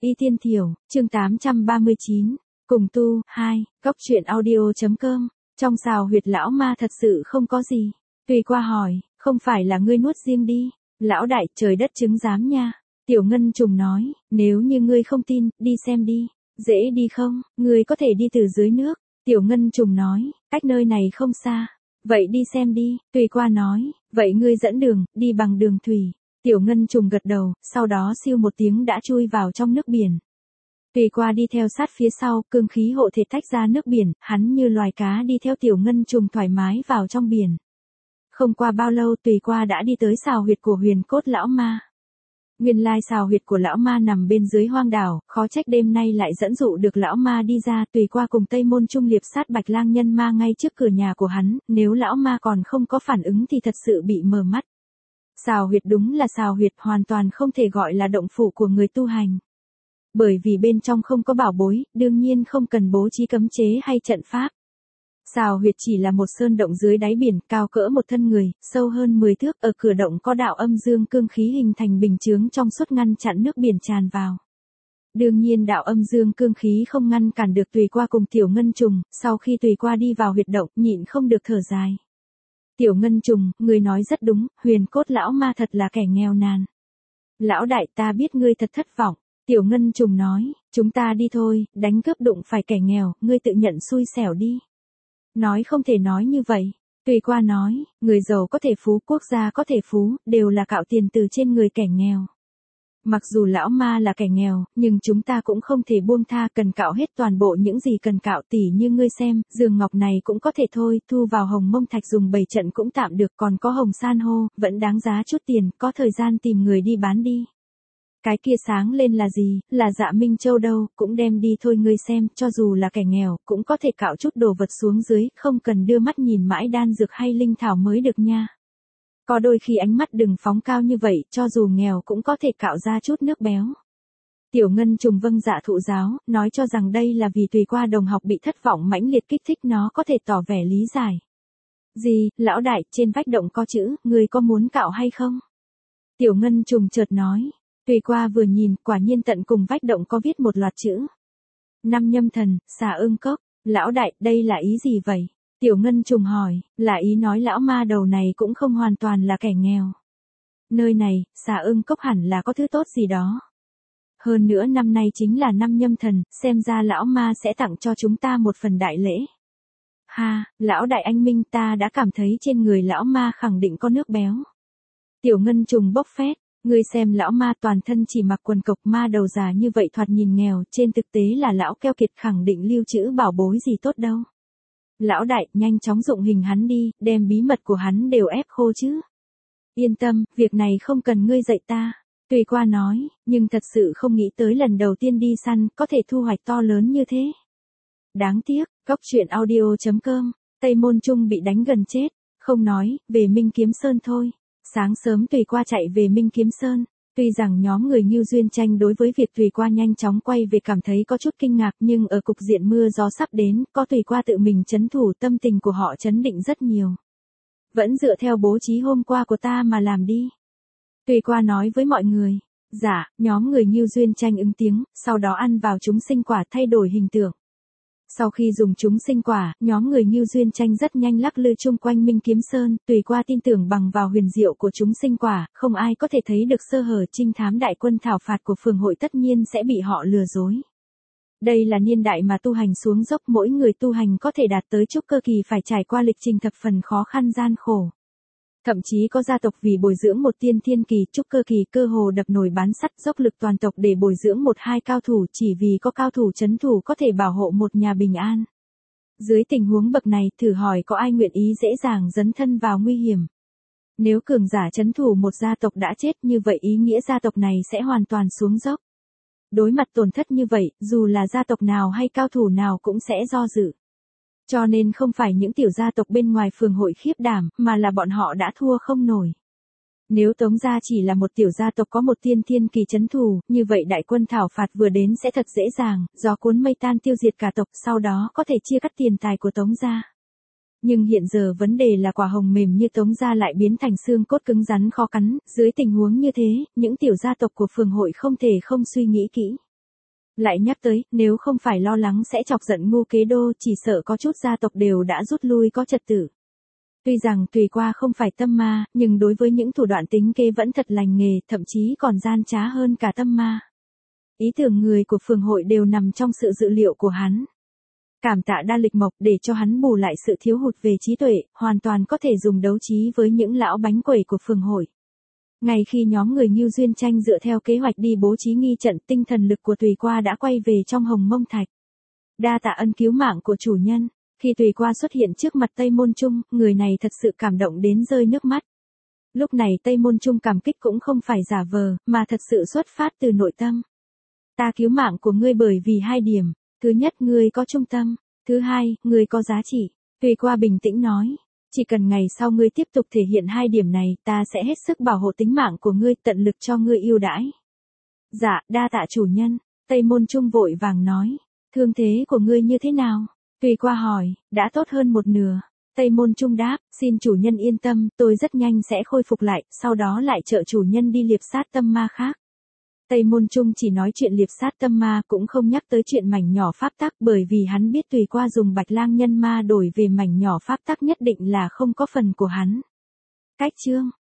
Y Tiên Thiểu, chương 839, cùng tu, 2, góc truyện audio.com, trong xào huyệt lão ma thật sự không có gì. Tùy qua hỏi, không phải là ngươi nuốt riêng đi, lão đại trời đất chứng giám nha. Tiểu Ngân Trùng nói, nếu như ngươi không tin, đi xem đi, dễ đi không, ngươi có thể đi từ dưới nước. Tiểu Ngân Trùng nói, cách nơi này không xa, vậy đi xem đi. Tùy qua nói, vậy ngươi dẫn đường, đi bằng đường thủy. Tiểu Ngân Trùng gật đầu, sau đó siêu một tiếng đã chui vào trong nước biển. Tùy qua đi theo sát phía sau, cương khí hộ thể tách ra nước biển, hắn như loài cá đi theo Tiểu Ngân Trùng thoải mái vào trong biển. Không qua bao lâu Tùy qua đã đi tới xào huyệt của huyền cốt lão ma. Nguyên lai xào huyệt của lão ma nằm bên dưới hoang đảo, khó trách đêm nay lại dẫn dụ được lão ma đi ra. Tùy qua cùng Tây Môn Trung liệp sát Bạch Lang nhân ma ngay trước cửa nhà của hắn, nếu lão ma còn không có phản ứng thì thật sự bị mờ mắt. Xào huyệt đúng là xào huyệt, hoàn toàn không thể gọi là động phủ của người tu hành. Bởi vì bên trong không có bảo bối, đương nhiên không cần bố trí cấm chế hay trận pháp. Xào huyệt chỉ là một sơn động dưới đáy biển, cao cỡ một thân người, sâu hơn 10 thước, ở cửa động có đạo âm dương cương khí hình thành bình chướng trong suốt ngăn chặn nước biển tràn vào. Đương nhiên đạo âm dương cương khí không ngăn cản được Tùy qua cùng Tiểu Ngân Trùng, sau khi Tùy qua đi vào huyệt động, nhịn không được thở dài. Tiểu Ngân Trùng, người nói rất đúng, huyền cốt lão ma thật là kẻ nghèo nàn. Lão đại, ta biết ngươi thật thất vọng. Tiểu Ngân Trùng nói, chúng ta đi thôi, đánh cướp đụng phải kẻ nghèo, ngươi tự nhận xui xẻo đi. Nói không thể nói như vậy. Tùy qua nói, người giàu có thể phú, quốc gia có thể phú, đều là cạo tiền từ trên người kẻ nghèo. Mặc dù lão ma là kẻ nghèo, nhưng chúng ta cũng không thể buông tha, cần cạo hết toàn bộ những gì cần cạo. Tỉ như ngươi xem, giường ngọc này cũng có thể thôi, thu vào hồng mông thạch dùng 7 trận cũng tạm được, còn có hồng san hô, vẫn đáng giá chút tiền, có thời gian tìm người đi bán đi. Cái kia sáng lên là gì, là Dạ Minh Châu đâu, cũng đem đi thôi. Ngươi xem, cho dù là kẻ nghèo, cũng có thể cạo chút đồ vật xuống dưới, không cần đưa mắt nhìn mãi đan dược hay linh thảo mới được nha. Có đôi khi ánh mắt đừng phóng cao như vậy, cho dù nghèo cũng có thể cạo ra chút nước béo. Tiểu Ngân Trùng vâng dạ thụ giáo, nói cho rằng đây là vì Tùy qua đồng học bị thất vọng mãnh liệt kích thích, nó có thể tỏ vẻ lý giải. Gì, lão đại, trên vách động có chữ, ngươi có muốn cạo hay không? Tiểu Ngân Trùng chợt nói. Tùy qua vừa nhìn, quả nhiên tận cùng vách động có viết một loạt chữ. Năm nhâm thần, xà ưng cốc. Lão đại, đây là ý gì vậy? Tiểu Ngân Trùng hỏi, là ý nói lão ma đầu này cũng không hoàn toàn là kẻ nghèo. Nơi này, xà ưng cốc hẳn là có thứ tốt gì đó. Hơn nữa năm nay chính là năm nhâm thần, xem ra lão ma sẽ tặng cho chúng ta một phần đại lễ. Ha, lão đại anh minh, ta đã cảm thấy trên người lão ma khẳng định có nước béo. Tiểu Ngân Trùng bốc phét. Ngươi xem lão ma toàn thân chỉ mặc quần cộc, ma đầu già như vậy thoạt nhìn nghèo, trên thực tế là lão keo kiệt, khẳng định lưu trữ bảo bối gì tốt đâu. Lão đại, nhanh chóng dụng hình hắn đi, đem bí mật của hắn đều ép khô chứ. Yên tâm, việc này không cần ngươi dạy ta. Tùy qua nói, nhưng thật sự không nghĩ tới lần đầu tiên đi săn, có thể thu hoạch to lớn như thế. Đáng tiếc, góc truyện audio.com, Tây Môn Trung bị đánh gần chết, không nói, về Minh Kiếm Sơn thôi. Sáng sớm Tùy qua chạy về Minh Kiếm Sơn, tuy rằng nhóm người Ngưu Duyên Tranh đối với việc Tùy qua nhanh chóng quay về cảm thấy có chút kinh ngạc, nhưng ở cục diện mưa gió sắp đến, có Tùy qua tự mình trấn thủ, tâm tình của họ chấn định rất nhiều. Vẫn dựa theo bố trí hôm qua của ta mà làm đi. Tùy qua nói với mọi người. Dạ, nhóm người Ngưu Duyên Tranh ứng tiếng, sau đó ăn vào chúng sinh quả thay đổi hình tượng. Sau khi dùng chúng sinh quả, nhóm người Ngưu Duyên Tranh rất nhanh lắc lư chung quanh Minh Kiếm Sơn, Tùy qua tin tưởng bằng vào huyền diệu của chúng sinh quả, không ai có thể thấy được sơ hở. Trinh thám đại quân thảo phạt của phường hội tất nhiên sẽ bị họ lừa dối. Đây là niên đại mà tu hành xuống dốc, mỗi người tu hành có thể đạt tới trúc cơ kỳ phải trải qua lịch trình thập phần khó khăn gian khổ. Thậm chí có gia tộc vì bồi dưỡng một tiên thiên kỳ, trúc cơ kỳ cơ hồ đập nồi bán sắt, dốc lực toàn tộc để bồi dưỡng một hai cao thủ, chỉ vì có cao thủ trấn thủ có thể bảo hộ một nhà bình an. Dưới tình huống bậc này, thử hỏi có ai nguyện ý dễ dàng dấn thân vào nguy hiểm. Nếu cường giả trấn thủ một gia tộc đã chết, như vậy ý nghĩa gia tộc này sẽ hoàn toàn xuống dốc. Đối mặt tổn thất như vậy, dù là gia tộc nào hay cao thủ nào cũng sẽ do dự. Cho nên không phải những tiểu gia tộc bên ngoài phường hội khiếp đảm, mà là bọn họ đã thua không nổi. Nếu Tống gia chỉ là một tiểu gia tộc có một tiên thiên kỳ trấn thủ, như vậy đại quân thảo phạt vừa đến sẽ thật dễ dàng, gió cuốn mây tan tiêu diệt cả tộc, sau đó có thể chia cắt tiền tài của Tống gia. Nhưng hiện giờ vấn đề là quả hồng mềm như Tống gia lại biến thành xương cốt cứng rắn khó cắn, dưới tình huống như thế, những tiểu gia tộc của phường hội không thể không suy nghĩ kỹ. Lại nhắc tới, nếu không phải lo lắng sẽ chọc giận Ngô Kế Đô, chỉ sợ có chút gia tộc đều đã rút lui có trật tự. Tuy rằng Tùy Qua không phải tâm ma, nhưng đối với những thủ đoạn tính kế vẫn thật lành nghề, thậm chí còn gian trá hơn cả tâm ma. Ý tưởng người của phường hội đều nằm trong sự dự liệu của hắn. Cảm tạ Đa Lịch Mộc để cho hắn bù lại sự thiếu hụt về trí tuệ, hoàn toàn có thể dùng đấu trí với những lão bánh quẩy của phường hội. Ngay khi nhóm người Ngưu Duyên Tranh dựa theo kế hoạch đi bố trí nghi trận, tinh thần lực của Tùy Qua đã quay về trong Hồng Mông Thạch. Đa tạ ân cứu mạng của chủ nhân. Khi Tùy Qua xuất hiện trước mặt Tây Môn Trung, người này thật sự cảm động đến rơi nước mắt. Lúc này Tây Môn Trung cảm kích cũng không phải giả vờ, mà thật sự xuất phát từ nội tâm. Ta cứu mạng của ngươi bởi vì hai điểm. Thứ nhất, ngươi có trung tâm. Thứ hai, ngươi có giá trị. Tùy Qua bình tĩnh nói. Chỉ cần ngày sau ngươi tiếp tục thể hiện hai điểm này, ta sẽ hết sức bảo hộ tính mạng của ngươi, tận lực cho ngươi ưu đãi. Dạ, đa tạ chủ nhân. Tây Môn Trung vội vàng nói. Thương thế của ngươi như thế nào? Tùy Qua hỏi, đã tốt hơn một nửa. Tây Môn Trung đáp, xin chủ nhân yên tâm, tôi rất nhanh sẽ khôi phục lại, sau đó lại trợ chủ nhân đi liệp sát tâm ma khác. Tây Môn Trung chỉ nói chuyện liệp sát tâm ma, cũng không nhắc tới chuyện mảnh nhỏ pháp tắc, bởi vì hắn biết Tùy Qua dùng Bạch Lang nhân ma đổi về mảnh nhỏ pháp tắc nhất định là không có phần của hắn. Cách chương